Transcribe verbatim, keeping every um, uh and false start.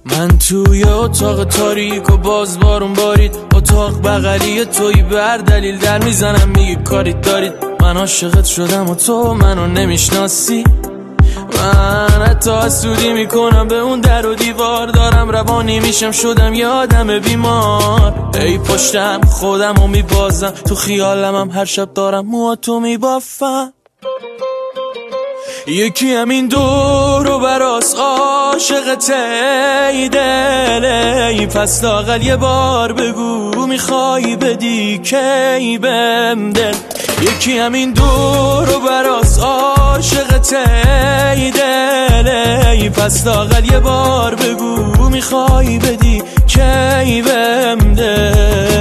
من توی اتاق تاریک و باز بارون بارید، اتاق بغلی توی بر دلیل در میزنم میگی کاریت دارید. من عاشقت شدم و تو منو نمیشناسی. من حتی حسودی میکنم به اون در و دیوار، دارم روانی میشم شدم یه آدم بیمار. ای پشتم خودم رو میبازم، تو خیالم هم هر شب دارم موهاتو میبافم. یکی همین دور و براس عاشقته ای دل، ای پس لااقل یه بار بگو میخوای بدی کی بهم دل. یکی همین دور و براس عاشقته ای دل، ای پس لااقل یه بار بگو میخوای بدی کی بهم دل.